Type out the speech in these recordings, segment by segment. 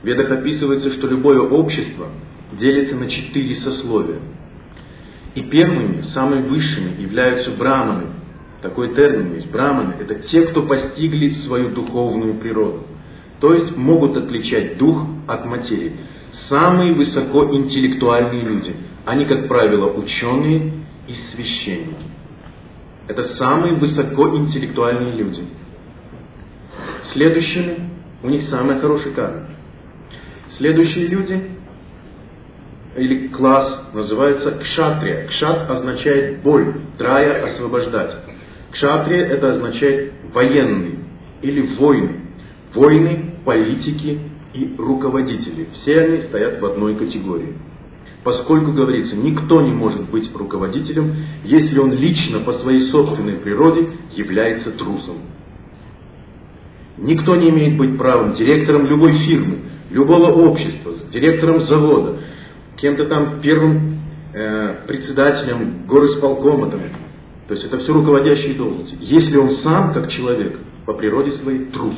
В Ведах описывается, что любое общество делится на 4 сословия. И первыми, самыми высшими являются браманы. Такой термин есть. Браманы – это те, кто постигли свою духовную природу. То есть могут отличать дух от материи. Самые высокоинтеллектуальные люди. Они, как правило, ученые и священники. Это самые высокоинтеллектуальные люди. Следующими, у них самая хорошая карма. Следующие люди, или класс, называется кшатрия. Кшат означает боль, трая – освобождать. Кшатрия – это означает военный или воины. Воины, политики и руководители. Все они стоят в одной категории. Поскольку, говорится, никто не может быть руководителем, если он лично по своей собственной природе является трусом. Никто не имеет быть правым директором любой фирмы, любого общества, директором завода, кем-то там первым председателем горисполкома. То есть это все руководящие должности. Если он сам, как человек, по природе своей трус.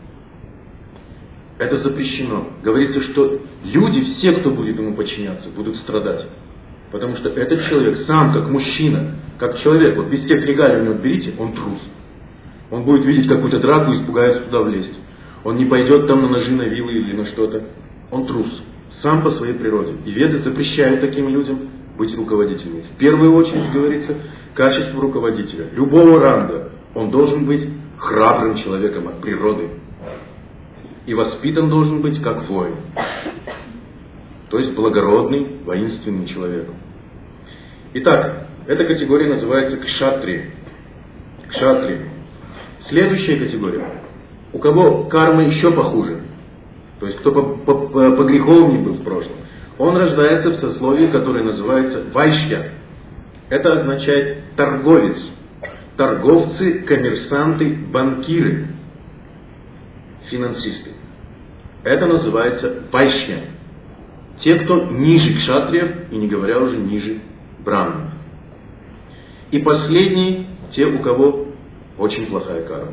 Это запрещено. Говорится, что люди, все, кто будет ему подчиняться, будут страдать. Потому что этот человек сам, как мужчина, как человек, вот без тех регалий у него берите, он трус. Он будет видеть какую-то драку и испугается туда влезть. Он не пойдет там на ножи, на вилы или на что-то. Он трус. Сам по своей природе. И Веды запрещают таким людям быть руководителями. В первую очередь, говорится, качество руководителя. Любого ранга. Он должен быть храбрым человеком от природы. И воспитан должен быть как воин. То есть благородный, воинственный человек. Итак, эта категория называется кшатри. Кшатри. Следующая категория. У кого карма еще похуже, то есть кто погреховнее был в прошлом, он рождается в сословии, которое называется вайшья. Это означает торговец. Торговцы, коммерсанты, банкиры, финансисты. Это называется вайшья. Те, кто ниже кшатриев, и не говоря уже ниже браманов. И последние, те, у кого очень плохая карма.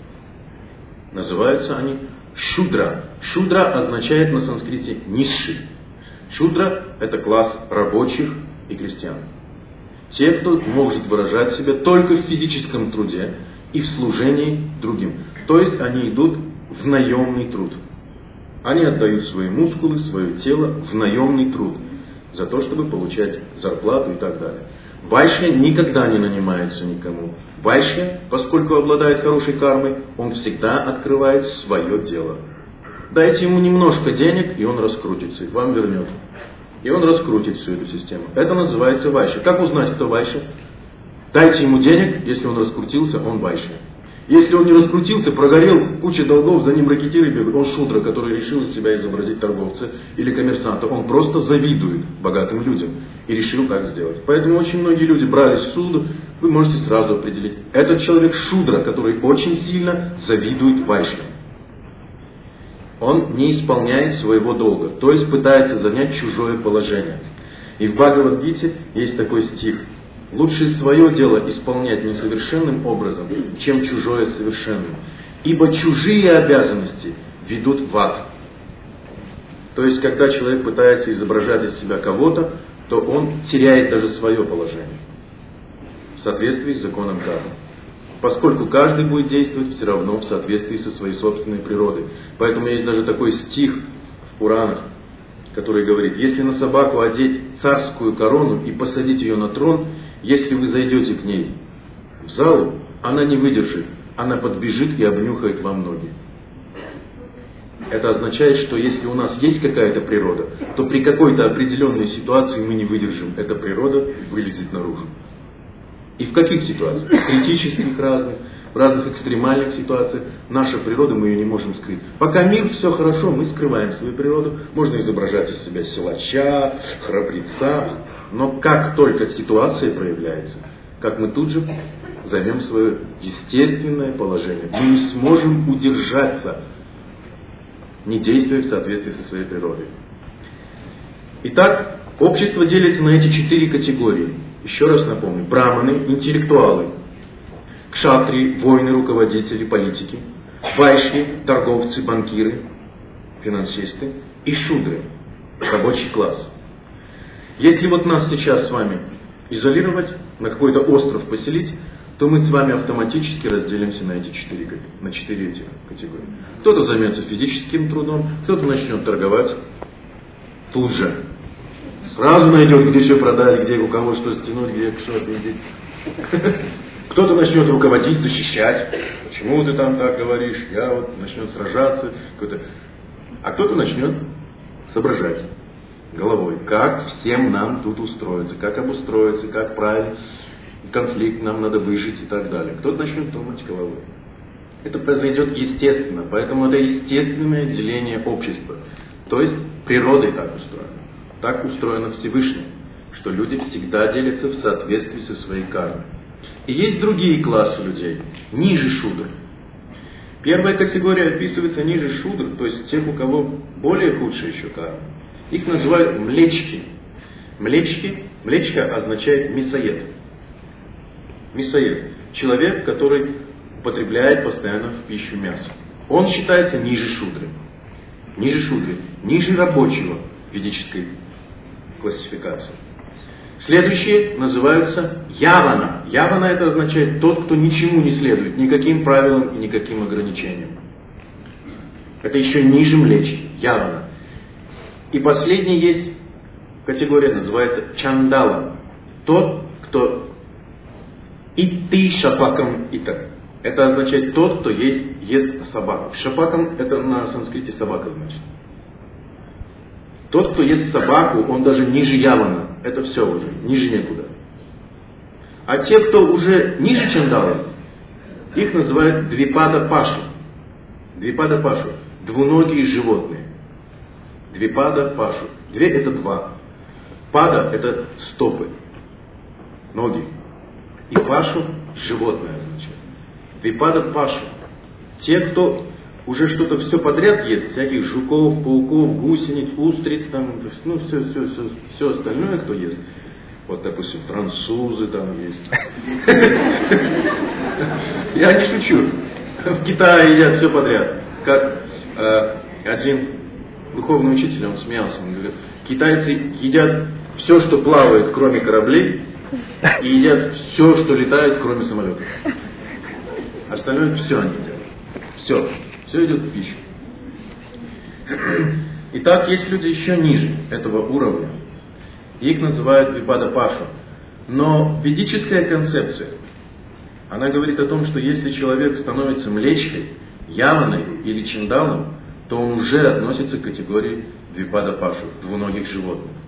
Называются они шудра. Шудра означает на санскрите низший. Шудра – это класс рабочих и крестьян. Те, кто может выражать себя только в физическом труде и в служении другим. То есть они идут в наемный труд. Они отдают свои мускулы, свое тело в наемный труд. За то, чтобы получать зарплату и так далее. Вайшья никогда не нанимается никому. Вайшья, поскольку обладает хорошей кармой, он всегда открывает свое дело. Дайте ему немножко денег, и он раскрутится, и вам вернет. И он раскрутит всю эту систему. Это называется вайшья. Как узнать, кто вайшья? Дайте ему денег, если он раскрутился, он вайшья. Если он не раскрутился, прогорел, куча долгов, за ним ракетиры бегают, он шудра, который решил из себя изобразить торговца или коммерсанта. Он просто завидует богатым людям и решил так сделать. Поэтому очень многие люди брались в суд, вы можете сразу определить. Этот человек шудра, который очень сильно завидует вайшьям. Он не исполняет своего долга, то есть пытается занять чужое положение. И в Бхагавад-гите есть такой стих. Лучше свое дело исполнять несовершенным образом, чем чужое совершенным. Ибо чужие обязанности ведут в ад. То есть, когда человек пытается изображать из себя кого-то, то он теряет даже свое положение. В соответствии с законом кармы. Поскольку каждый будет действовать все равно в соответствии со своей собственной природой. Поэтому есть даже такой стих в Пуранах, который говорит: если на собаку одеть царскую корону и посадить ее на трон, если вы зайдете к ней в залу, она не выдержит, она подбежит и обнюхает вам ноги. Это означает, что если у нас есть какая-то природа, то при какой-то определенной ситуации мы не выдержим, эта природа вылезет наружу. И в каких ситуациях? В критических разных, в разных экстремальных ситуациях. Наша природа, мы ее не можем скрыть. Пока мир, все хорошо, мы скрываем свою природу. Можно изображать из себя силача, храбреца. Но как только ситуация проявляется, как мы тут же займем свое естественное положение, мы не сможем удержаться, не действуя в соответствии со своей природой. Итак, общество делится на эти 4 категории. Еще раз напомню. Браманы, интеллектуалы. Кшатри, воины, руководители, политики. Вайшьи, торговцы, банкиры. финансисты, и шудры, рабочий класс. Если вот нас сейчас с вами изолировать, на какой-то остров поселить, то мы с вами автоматически разделимся на эти четыре эти категории. Кто-то займется физическим трудом, кто-то начнет торговать тут же. Сразу найдет, где что продать, где у кого что стянуть, где что отменить. Кто-то начнет руководить, защищать. Почему ты там так говоришь? Я вот начнет сражаться. А кто-то начнет соображать головой, как всем нам тут устроиться, как обустроиться, как правильно конфликт нам надо выжить и так далее. Кто-то начнет думать головой. Это произойдет естественно, поэтому это естественное деление общества. То есть природой так устроено. Так устроено Всевышним, что люди всегда делятся в соответствии со своей кармой. И есть другие классы людей, ниже шудр. Первая категория описывается ниже шудр, то есть тех, у кого более худшая еще карма. Их называют млечки. Млечка означает мясоед. Мясоед. Человек, который употребляет постоянно в пищу мясо. Он считается ниже шудры. Ниже рабочего в ведической классификации. Следующие называются явана. Явана это означает тот, кто ничему не следует, никаким правилам и никаким ограничениям. Это еще ниже млечки. Явана. И последний есть категория, называется чандала. Тот, кто итты шапакам ита. Это означает тот, кто ест собаку. Шапакам это на санскрите собака значит. Тот, кто ест собаку, он даже ниже явана. Это все уже, ниже некуда. А те, кто уже ниже чандала, их называют двипада пашу. Двипада пашу. Двуногие животные. Двипада пашу. Две это два. Пада это стопы. Ноги. И пашу животное означает. Двипада пашу. Те, кто уже что-то все подряд ест, всяких жуков, пауков, гусениц, устриц, там, ну, все остальное, кто ест. Вот, допустим, французы там есть. Я не шучу. В Китае едят все подряд. Как один духовный учитель, он смеялся, он говорит, китайцы едят все, что плавает, кроме кораблей, и едят все, что летает, кроме самолетов. Остальное все они едят. Все идет в пищу. Итак, есть люди еще ниже этого уровня. Их называют випада пашу. Но ведическая концепция, она говорит о том, что если человек становится млечкой, яваной или чиндалом, то он уже относится к категории випада пашу, двуногих животных.